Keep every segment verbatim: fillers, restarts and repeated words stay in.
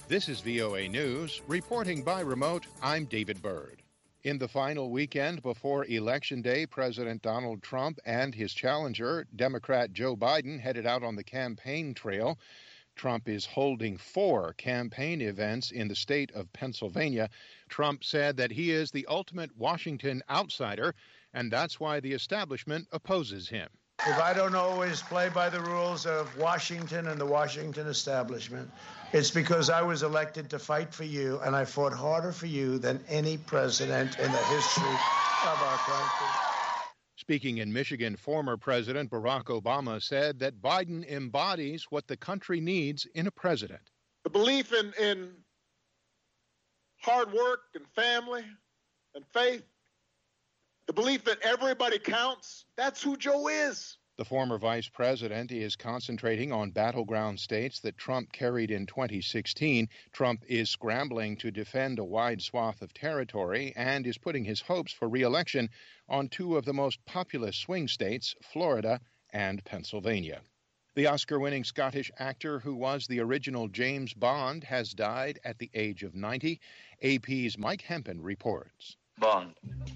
This is V O A News. Reporting by remote, I'm David Byrd. In the final weekend before Election Day, President Donald Trump and his challenger, Democrat Joe Biden, headed out on the campaign trail. Trump is holding four campaign events in the state of Pennsylvania. Trump said that he is the ultimate Washington outsider, and that's why the establishment opposes him. If I don't always play by the rules of Washington and the Washington establishment, it's because I was elected to fight for you, and I fought harder for you than any president in the history of our country. Speaking in Michigan, former President Barack Obama said that Biden embodies what the country needs in a president. The belief in, in hard work and family and faith, the belief that everybody counts, that's who Joe is. The former vice president is concentrating on battleground states that Trump carried in twenty sixteen. Trump is scrambling to defend a wide swath of territory and is putting his hopes for re-election on two of the most populous swing states, Florida and Pennsylvania. The Oscar-winning Scottish actor who was the original James Bond has died at the age of ninety. A P's Mike Hempen reports. Bond.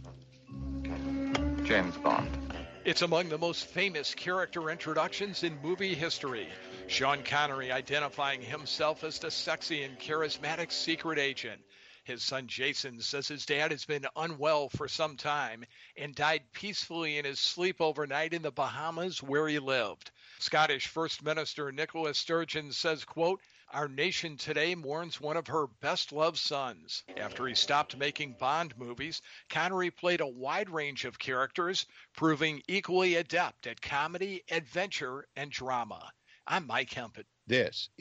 James Bond. It's among the most famous character introductions in movie history. Sean Connery identifying himself as the sexy and charismatic secret agent. His son Jason says his dad has been unwell for some time and died peacefully in his sleep overnight in the Bahamas where he lived. Scottish First Minister Nicola Sturgeon says, quote, "Our nation today mourns one of her best-loved sons." After he stopped making Bond movies, Connery played a wide range of characters, proving equally adept at comedy, adventure, and drama. I'm Mike Hempett. This